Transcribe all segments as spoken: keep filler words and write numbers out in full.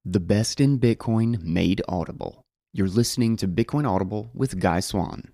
The best in Bitcoin made audible. You're listening to Bitcoin Audible with Guy Swan.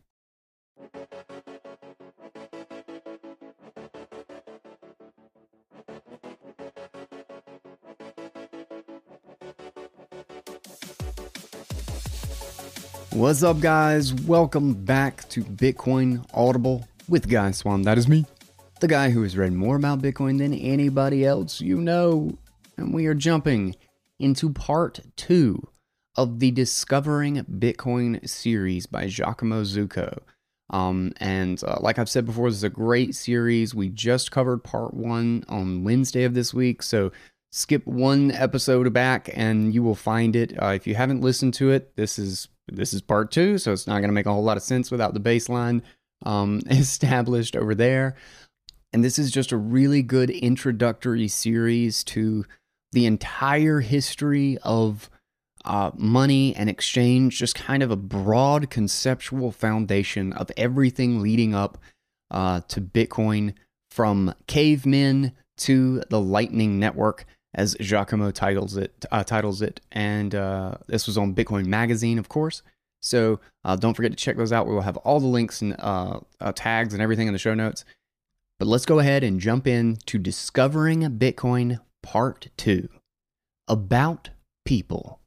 What's up, guys? Welcome back to Bitcoin Audible with Guy Swan. That is me, the guy who has read more about Bitcoin than anybody else you know. And we are jumping into part two of the Discovering Bitcoin series by Giacomo Zucco. Um, and uh, like I've said before, this is a great series. We just covered part one on Wednesday of this week, so skip one episode back and you will find it. Uh, if you haven't listened to it, this is this is part two, so it's not going to make a whole lot of sense without the baseline um, established over there. And this is just a really good introductory series to the entire history of uh, money and exchange, just kind of a broad conceptual foundation of everything leading up uh, to Bitcoin, from cavemen to the Lightning Network, as Giacomo titles it. Uh, titles it, and uh, this was on Bitcoin Magazine, of course. So uh, don't forget to check those out. We will have all the links and uh, uh, tags and everything in the show notes. But let's go ahead and jump in to Discovering Bitcoin Part two. About People.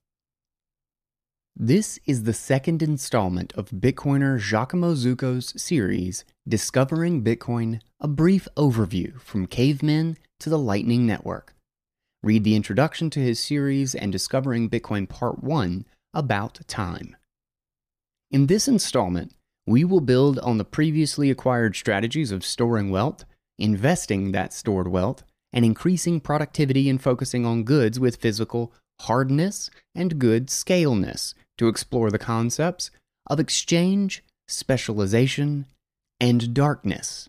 This is the second installment of Bitcoiner Giacomo Zucco's series, Discovering Bitcoin, a brief overview from cavemen to the Lightning Network. Read the introduction to his series and Discovering Bitcoin Part one, About Time. In this installment, we will build on the previously acquired strategies of storing wealth, investing that stored wealth, and increasing productivity and focusing on goods with physical hardness and good scaleness to explore the concepts of exchange, specialization, and darkness.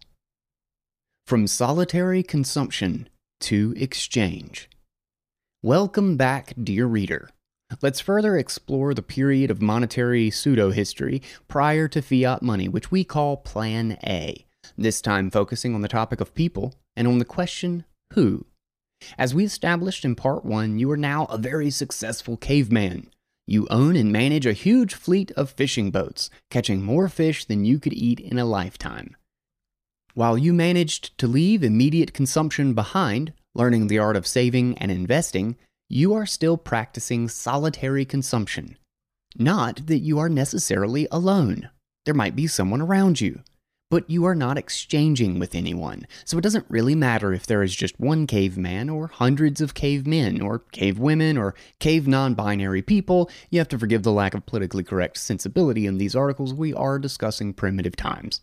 From solitary consumption to exchange. Welcome back, dear reader. Let's further explore the period of monetary pseudo-history prior to fiat money, which we call Plan A, this time focusing on the topic of people and on the question, who? As we established in part one, you are now a very successful caveman. You own and manage a huge fleet of fishing boats, catching more fish than you could eat in a lifetime. While you managed to leave immediate consumption behind, learning the art of saving and investing, you are still practicing solitary consumption. Not that you are necessarily alone. There might be someone around you. But you are not exchanging with anyone, so it doesn't really matter if there is just one caveman or hundreds of cavemen or cavewomen or cave non-binary people. You have to forgive the lack of politically correct sensibility in these articles. We are discussing primitive times.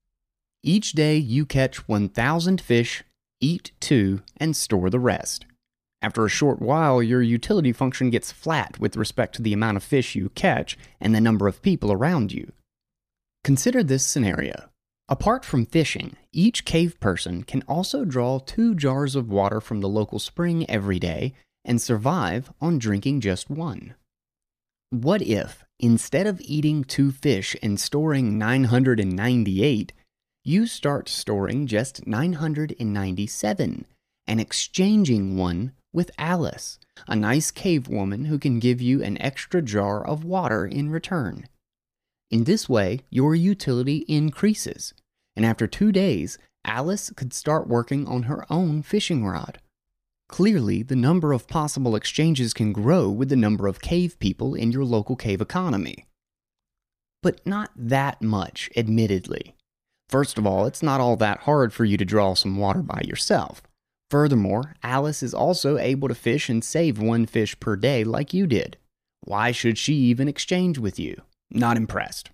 Each day you catch one thousand fish, eat two, and store the rest. After a short while, your utility function gets flat with respect to the amount of fish you catch and the number of people around you. Consider this scenario. Apart from fishing, each cave person can also draw two jars of water from the local spring every day and survive on drinking just one. What if, instead of eating two fish and storing nine hundred ninety-eight, you start storing just nine hundred ninety-seven and exchanging one with Alice, a nice cave woman who can give you an extra jar of water in return? In this way, your utility increases, and after two days, Alice could start working on her own fishing rod. Clearly, the number of possible exchanges can grow with the number of cave people in your local cave economy. But not that much, admittedly. First of all, it's not all that hard for you to draw some water by yourself. Furthermore, Alice is also able to fish and save one fish per day like you did. Why should she even exchange with you? Not impressed.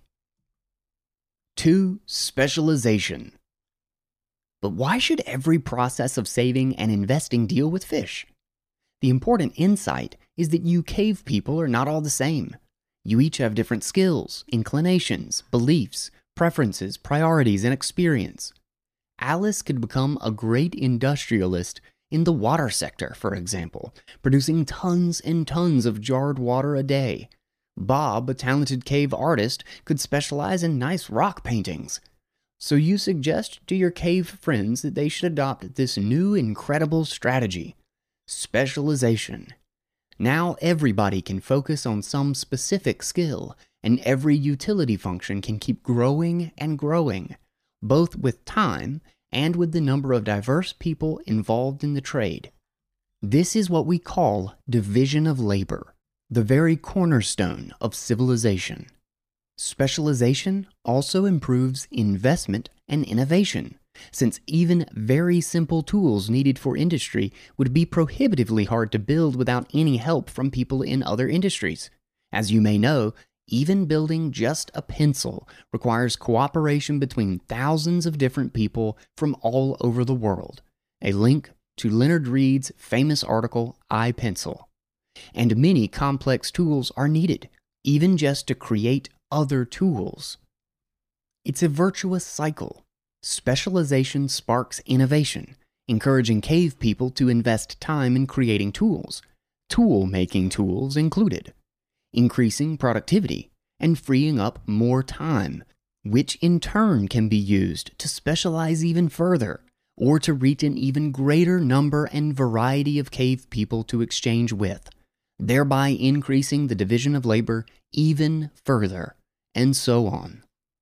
two. Specialization. But why should every process of saving and investing deal with fish? The important insight is that you cave people are not all the same. You each have different skills, inclinations, beliefs, preferences, priorities, and experience. Alice could become a great industrialist in the water sector, for example, producing tons and tons of jarred water a day. Bob, a talented cave artist, could specialize in nice rock paintings. So you suggest to your cave friends that they should adopt this new incredible strategy: specialization. Now everybody can focus on some specific skill, and every utility function can keep growing and growing, both with time and with the number of diverse people involved in the trade. This is what we call division of labor, the very cornerstone of civilization. Specialization also improves investment and innovation, since even very simple tools needed for industry would be prohibitively hard to build without any help from people in other industries. As you may know, even building just a pencil requires cooperation between thousands of different people from all over the world. A link to Leonard Read's famous article, iPencil. And many complex tools are needed, even just to create other tools. It's a virtuous cycle. Specialization sparks innovation, encouraging cave people to invest time in creating tools, tool-making tools included, increasing productivity and freeing up more time, which in turn can be used to specialize even further or to reach an even greater number and variety of cave people to exchange with, thereby increasing the division of labor even further, and so on.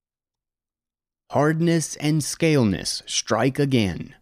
Hardness and scaleness strike again.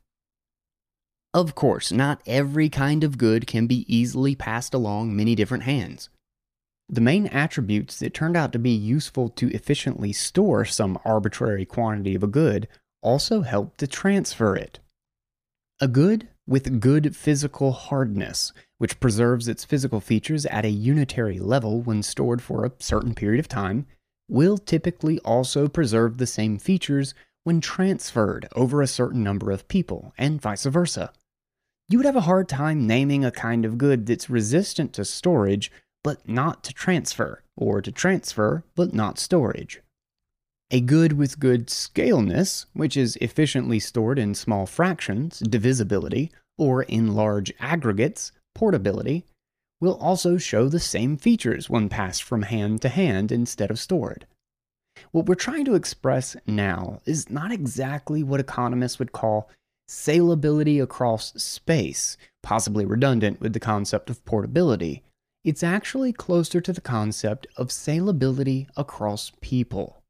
Of course, not every kind of good can be easily passed along many different hands. The main attributes that turned out to be useful to efficiently store some arbitrary quantity of a good also help to transfer it. A good with good physical hardness, which preserves its physical features at a unitary level when stored for a certain period of time, will typically also preserve the same features when transferred over a certain number of people, and vice versa. You would have a hard time naming a kind of good that's resistant to storage but not to transfer, or to transfer but not storage. A good with good scaleness, which is efficiently stored in small fractions, divisibility, or in large aggregates, portability, will also show the same features when passed from hand to hand instead of stored. What we're trying to express now is not exactly what economists would call salability across space, possibly redundant with the concept of portability. It's actually closer to the concept of salability across people.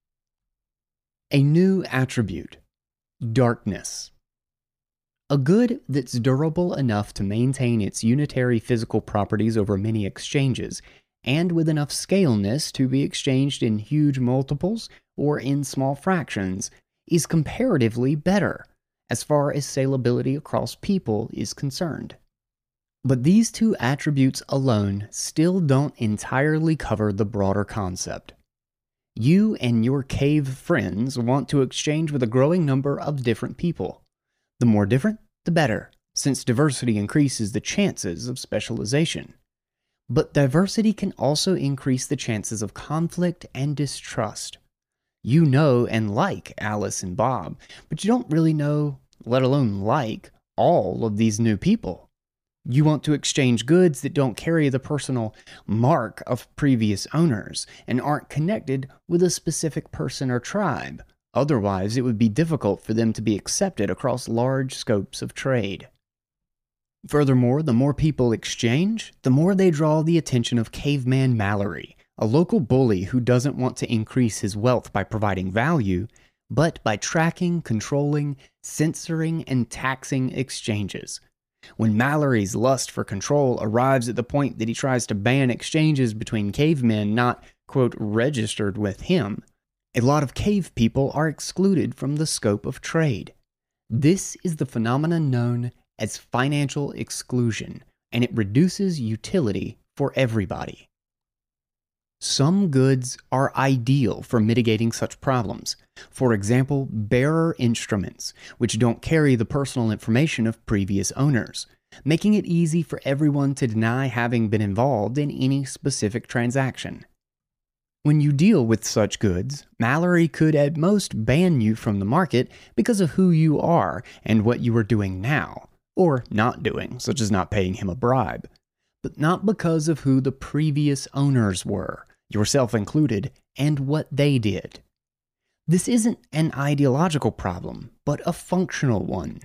A new attribute, darkness. A good that's durable enough to maintain its unitary physical properties over many exchanges, and with enough scaleness to be exchanged in huge multiples or in small fractions, is comparatively better as far as salability across people is concerned. But these two attributes alone still don't entirely cover the broader concept. You and your cave friends want to exchange with a growing number of different people. The more different, the better, since diversity increases the chances of specialization. But diversity can also increase the chances of conflict and distrust. You know and like Alice and Bob, but you don't really know, let alone like, all of these new people. You want to exchange goods that don't carry the personal mark of previous owners and aren't connected with a specific person or tribe. Otherwise, it would be difficult for them to be accepted across large scopes of trade. Furthermore, the more people exchange, the more they draw the attention of Caveman Mallory, a local bully who doesn't want to increase his wealth by providing value, but by tracking, controlling, censoring, and taxing exchanges. When Mallory's lust for control arrives at the point that he tries to ban exchanges between cavemen not, quote, registered with him, a lot of cave people are excluded from the scope of trade. This is the phenomenon known as financial exclusion, and it reduces utility for everybody. Some goods are ideal for mitigating such problems. For example, bearer instruments, which don't carry the personal information of previous owners, making it easy for everyone to deny having been involved in any specific transaction. When you deal with such goods, Mallory could at most ban you from the market because of who you are and what you are doing now, or not doing, such as not paying him a bribe, but not because of who the previous owners were, yourself included, and what they did. This isn't an ideological problem, but a functional one.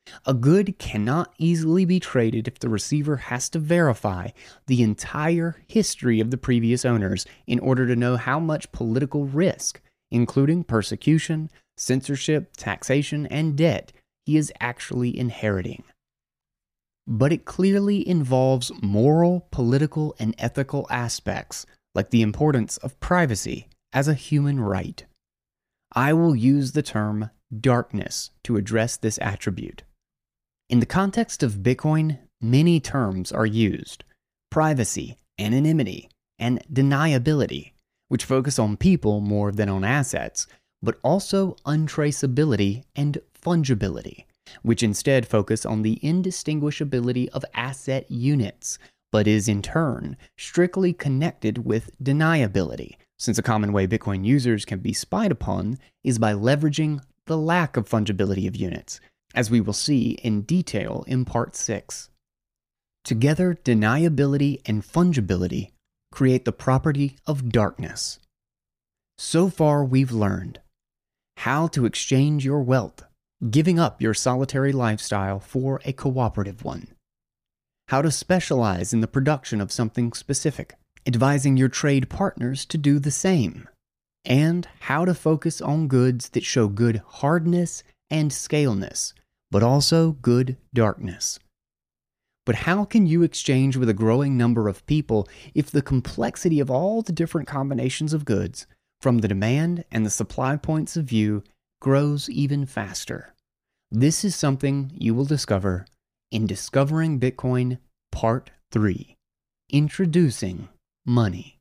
A good cannot easily be traded if the receiver has to verify the entire history of the previous owners in order to know how much political risk, including persecution, censorship, taxation, and debt, he is actually inheriting. But it clearly involves moral, political, and ethical aspects, like the importance of privacy as a human right. I will use the term darkness to address this attribute. In the context of Bitcoin, many terms are used: privacy, anonymity, and deniability, which focus on people more than on assets, but also untraceability and fungibility, which instead focus on the indistinguishability of asset units, but is in turn strictly connected with deniability, since a common way Bitcoin users can be spied upon is by leveraging the lack of fungibility of units, as we will see in detail in Part six. Together, deniability and fungibility create the property of darkness. So far, we've learned how to exchange your wealth, giving up your solitary lifestyle for a cooperative one. How to specialize in the production of something specific, advising your trade partners to do the same. And how to focus on goods that show good hardness and scaleness, but also good darkness. But how can you exchange with a growing number of people if the complexity of all the different combinations of goods, from the demand and the supply points of view, grows even faster? This is something you will discover in Discovering Bitcoin Part three, Introducing Money.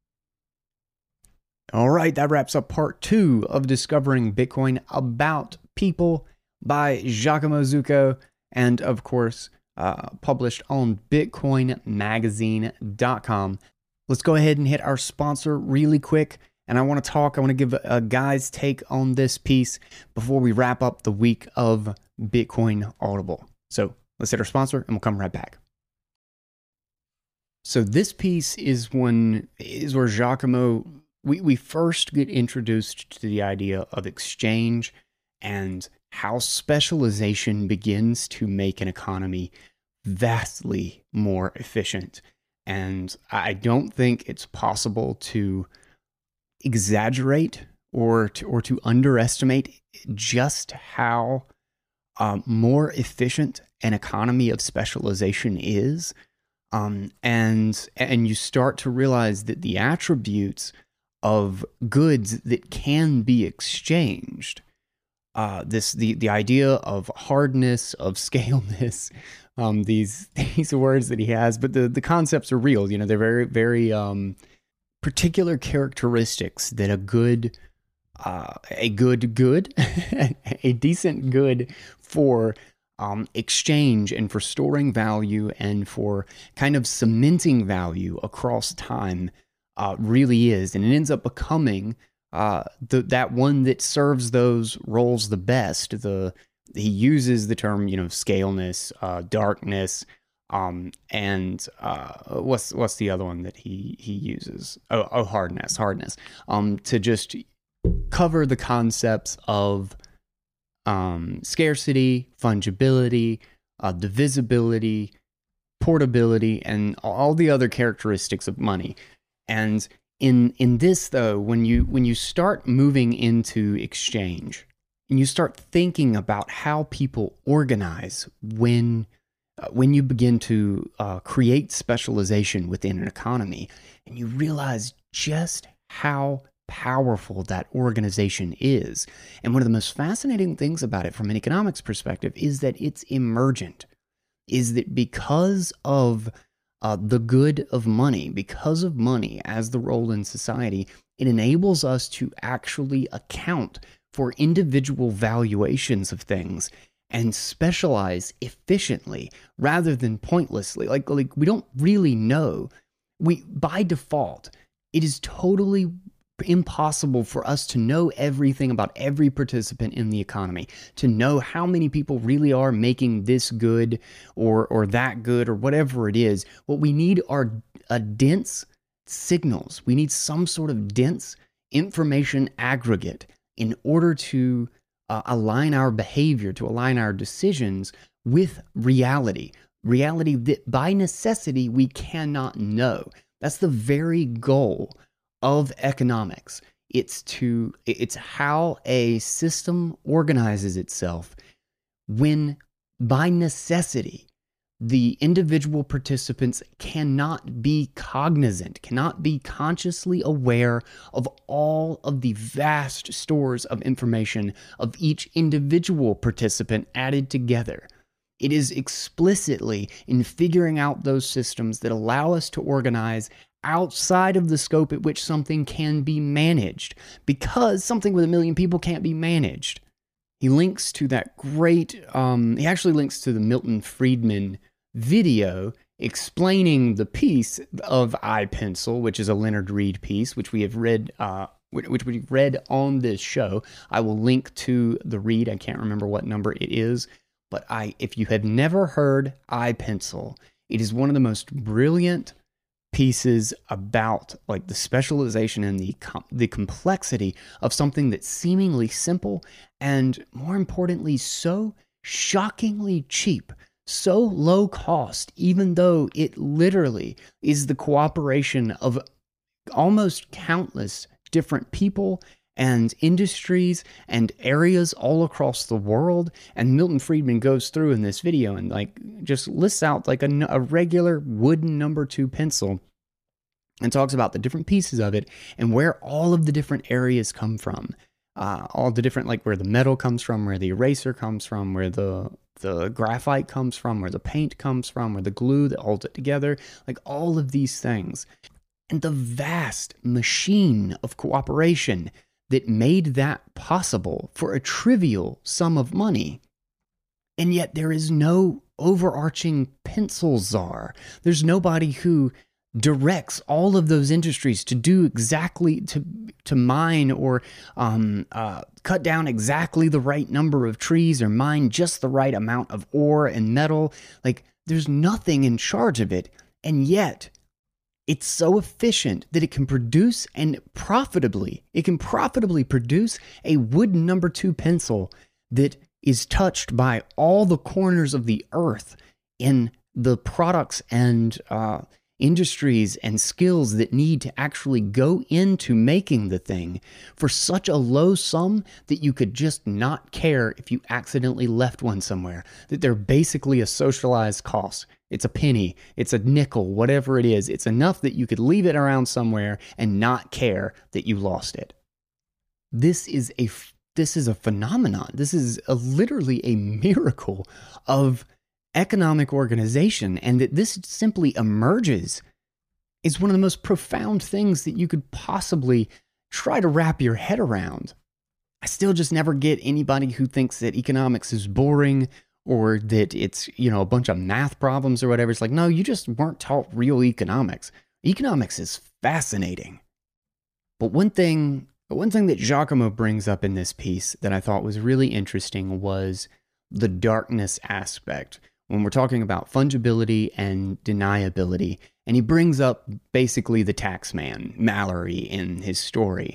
All right, that wraps up Part two of Discovering Bitcoin About People by Giacomo Zucco, and of course, uh, published on bitcoin magazine dot com. Let's go ahead and hit our sponsor really quick. And I want to talk, I want to give a, a guy's take on this piece before we wrap up the week of Bitcoin Audible. So let's hit our sponsor and we'll come right back. So this piece is one, is where Giacomo, we, we first get introduced to the idea of exchange and how specialization begins to make an economy vastly more efficient. And I don't think it's possible to exaggerate or to, or to underestimate just how um, more efficient an economy of specialization is. Um, and and you start to realize that the attributes of goods that can be exchanged, uh, this the the idea of hardness, of scaleness, um, these these words that he has, but the the concepts are real. You know, they're very very um, particular characteristics that a good uh, a good good a decent good for Um, exchange and for storing value and for kind of cementing value across time uh, really is. And it ends up becoming uh, the, that one that serves those roles the best. The He uses the term, you know, scaleness, uh, darkness, um, and uh, what's what's the other one that he he uses? Oh, oh hardness, hardness, um, to just cover the concepts of Um, scarcity, fungibility, uh, divisibility, portability, and all the other characteristics of money. And in in this, though, when you when you start moving into exchange and you start thinking about how people organize when uh, when you begin to uh, create specialization within an economy, and you realize just how powerful that organization is. And one of the most fascinating things about it from an economics perspective is that it's emergent, is that because of uh, the good of money, because of money as the role in society, it enables us to actually account for individual valuations of things and specialize efficiently rather than pointlessly. Like, like we don't really know. We, by default, it is totally impossible for us to know everything about every participant in the economy, to know how many people really are making this good or or that good or whatever it is. What we need are a dense signals. We need some sort of dense information aggregate in order to uh, align our behavior, to align our decisions with reality. Reality that by necessity we cannot know. That's the very goal of economics. It's to it's how a system organizes itself when by necessity the individual participants cannot be cognizant, cannot be consciously aware of all of the vast stores of information of each individual participant added together. It is explicitly in figuring out those systems that allow us to organize outside of the scope at which something can be managed, because something with a million people can't be managed. He links to that great, um, he actually links to the Milton Friedman video explaining the piece of iPencil, which is a Leonard Read piece, which we have read, uh, which we read on this show. I will link to the read. I can't remember what number it is, but I, if you have never heard iPencil, it is one of the most brilliant pieces about like the specialization and the com- the complexity of something that's seemingly simple and, more importantly, so shockingly cheap. So low cost, even though it literally is the cooperation of almost countless different people and industries and areas all across the world. And Milton Friedman goes through in this video and like just lists out like a, a regular wooden number two pencil and talks about the different pieces of it and where all of the different areas come from. Uh, all the different, like where the metal comes from, where the eraser comes from, where the the graphite comes from, where the paint comes from, where the glue that holds it together, like all of these things. And the vast machine of cooperation that made that possible for a trivial sum of money. And yet there is no overarching pencil czar. There's nobody who directs all of those industries to do exactly, to to mine or um, uh, cut down exactly the right number of trees or mine just the right amount of ore and metal. Like, there's nothing in charge of it. And yet, it's so efficient that it can produce and profitably, it can profitably produce a wooden number two pencil that is touched by all the corners of the earth in the products and uh, industries and skills that need to actually go into making the thing for such a low sum that you could just not care if you accidentally left one somewhere, that they're basically a socialized cost. It's a penny, it's a nickel, whatever it is. It's enough that you could leave it around somewhere and not care that you lost it. This is a this is a phenomenon. This is a, literally a miracle of economic organization, and that this simply emerges is one of the most profound things that you could possibly try to wrap your head around. I still just never get anybody who thinks that economics is boring or that it's, you know, a bunch of math problems or whatever. It's like, no, you just weren't taught real economics. Economics is fascinating. But one thing, one thing that Giacomo brings up in this piece that I thought was really interesting was the darkness aspect when we're talking about fungibility and deniability. And he brings up basically the tax man, Mallory, in his story.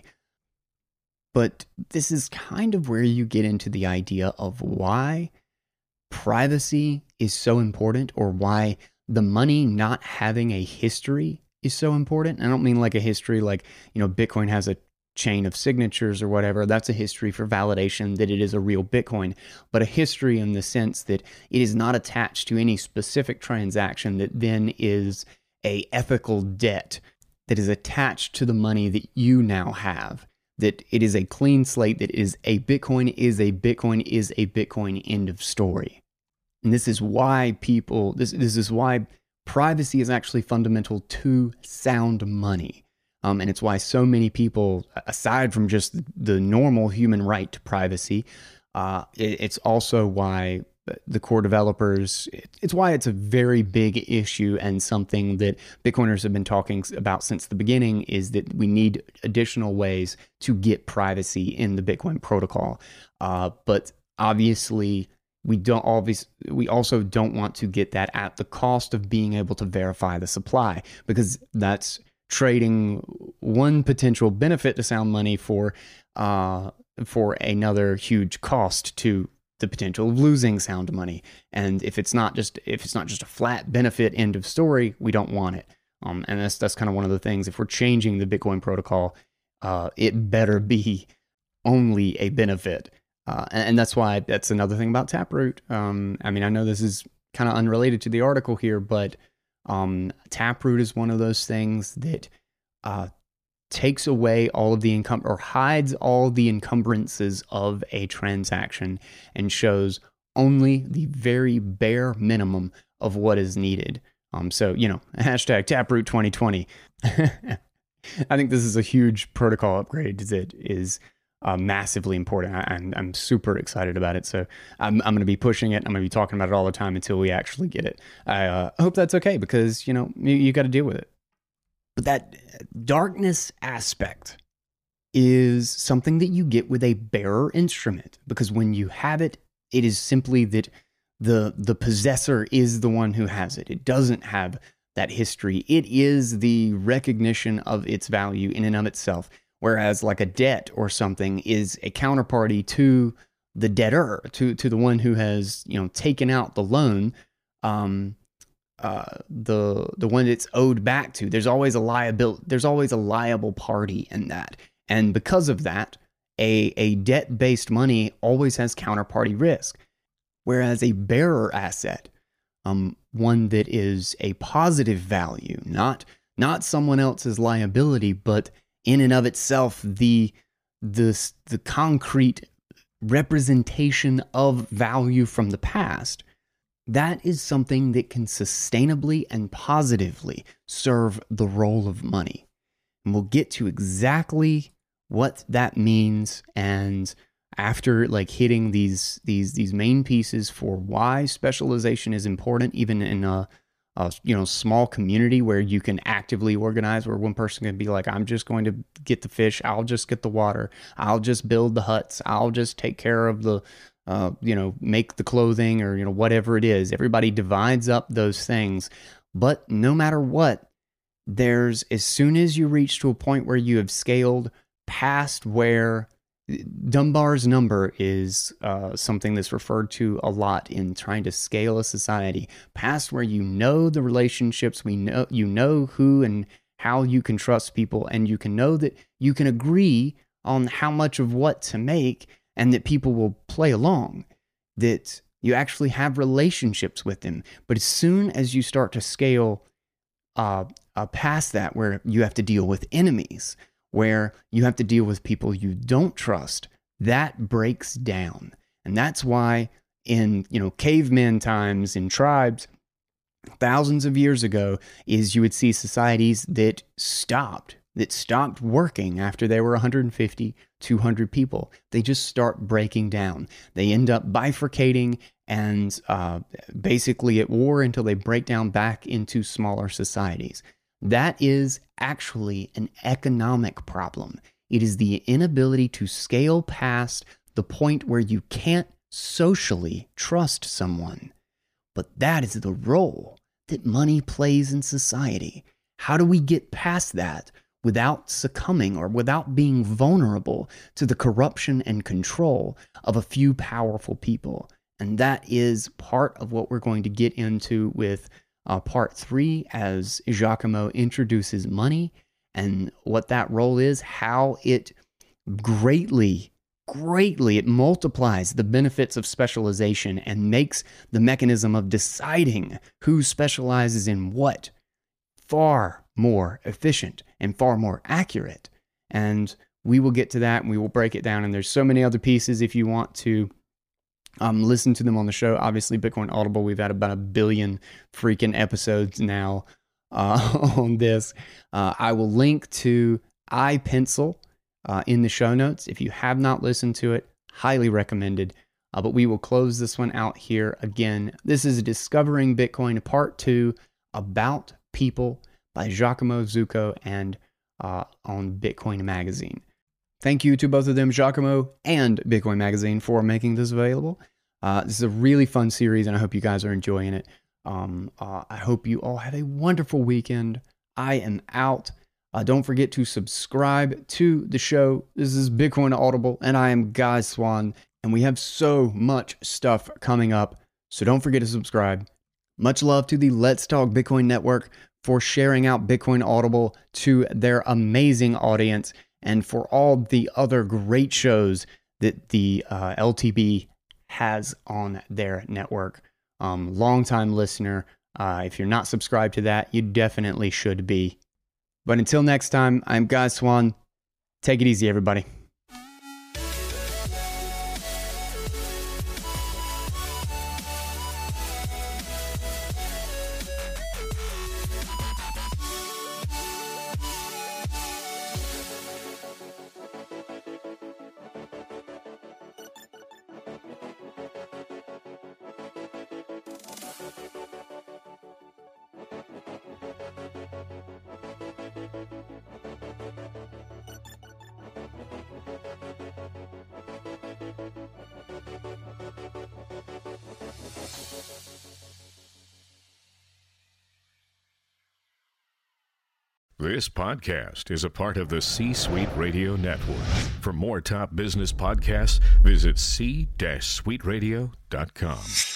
But this is kind of where you get into the idea of why privacy is so important, or why the money not having a history is so important. I don't mean like a history like, you know, Bitcoin has a chain of signatures or whatever. That's a history for validation that it is a real Bitcoin, but a history in the sense that it is not attached to any specific transaction that then is a ethical debt that is attached to the money that you now have. That it is a clean slate, that is a Bitcoin is a Bitcoin is a Bitcoin, end of story. And this is why people, this, this is why privacy is actually fundamental to sound money. Um, and it's why so many people, aside from just the normal human right to privacy, uh, it, it's also why the core developers, it, it's why it's a very big issue, and something that Bitcoiners have been talking about since the beginning is that we need additional ways to get privacy in the Bitcoin protocol. Uh, but obviously, we don't always, we also don't want to get that at the cost of being able to verify the supply, because that's trading one potential benefit to sound money for uh, for another huge cost to the potential of losing sound money. And if it's not just if it's not just a flat benefit, end of story, we don't want it. Um, and that's that's kind of one of the things. If we're changing the Bitcoin protocol, uh, it better be only a benefit. Uh, and, and that's why that's another thing about Taproot. Um, I mean, I know this is kind of unrelated to the article here, but um, Taproot is one of those things that uh, takes away all of the encum or hides all the encumbrances of a transaction and shows only the very bare minimum of what is needed. Um, so, you know, hashtag Taproot twenty twenty. I think this is a huge protocol upgrade that is uh, massively important. I, I'm, I'm super excited about it. So I'm, I'm going to be pushing it. I'm going to be talking about it all the time until we actually get it. I uh, hope that's okay because, you know, you, you got to deal with it. But that darkness aspect is something that you get with a bearer instrument, because when you have it, it is simply that the the possessor is the one who has it. It doesn't have that history. It is the recognition of its value in and of itself. Whereas like a debt or something is a counterparty to the debtor, to to the one who has, you know, taken out the loan. Um, Uh, the the one it's owed back to. There's always a liability. There's always a liable party in that, and because of that, a a debt based money always has counterparty risk. Whereas a bearer asset, um, one that is a positive value, not not someone else's liability, but in and of itself the the the concrete representation of value from the past. That is something that can sustainably and positively serve the role of money. And we'll get to exactly what that means, and after like hitting these these these main pieces for why specialization is important, even in a, a you know small community where you can actively organize, where one person can be like, I'm just going to get the fish, I'll just get the water, I'll just build the huts, I'll just take care of the Uh, you know, make the clothing, or, you know, whatever it is. Everybody divides up those things. But no matter what, there's, as soon as you reach to a point where you have scaled past where Dunbar's number is uh, something that's referred to a lot in trying to scale a society, past where you know the relationships, we know, you know who and how you can trust people, and you can know that you can agree on how much of what to make, and that people will play along, that you actually have relationships with them. But as soon as you start to scale uh, uh, past that, where you have to deal with enemies, where you have to deal with people you don't trust, that breaks down. And that's why in, you know, caveman times, in tribes, thousands of years ago, is you would see societies that stopped, that stopped working after they were one hundred fifty, two hundred people. They just start breaking down. They end up bifurcating and uh, basically at war until they break down back into smaller societies. That is actually an economic problem. It is the inability to scale past the point where you can't socially trust someone. But that is the role that money plays in society. How do we get past that without succumbing or without being vulnerable to the corruption and control of a few powerful people? And that is part of what we're going to get into with uh, part three, as Giacomo introduces money and what that role is, how it greatly, greatly, it multiplies the benefits of specialization and makes the mechanism of deciding who specializes in what far more efficient and far more accurate. And we will get to that and we will break it down. And there's so many other pieces if you want to um, listen to them on the show. Obviously, Bitcoin Audible, we've had about a billion freaking episodes now uh, on this. Uh, I will link to iPencil uh, in the show notes. If you have not listened to it, highly recommended. Uh, but we will close this one out here again. This is Discovering Bitcoin, part two, About People, by Giacomo Zucco and uh, on Bitcoin Magazine. Thank you to both of them, Giacomo and Bitcoin Magazine, for making this available. Uh, this is a really fun series, and I hope you guys are enjoying it. Um, uh, I hope you all have a wonderful weekend. I am out. Uh, don't forget to subscribe to the show. This is Bitcoin Audible, and I am Guy Swan, and we have so much stuff coming up, so don't forget to subscribe. Much love to the Let's Talk Bitcoin Network for sharing out Bitcoin Audible to their amazing audience, and for all the other great shows that the uh, L T B has on their network. Um, longtime listener. Uh, if you're not subscribed to that, you definitely should be. But until next time, I'm Guy Swan. Take it easy, everybody. This podcast is a part of the C-Suite Radio Network. For more top business podcasts, visit c suite radio dot com.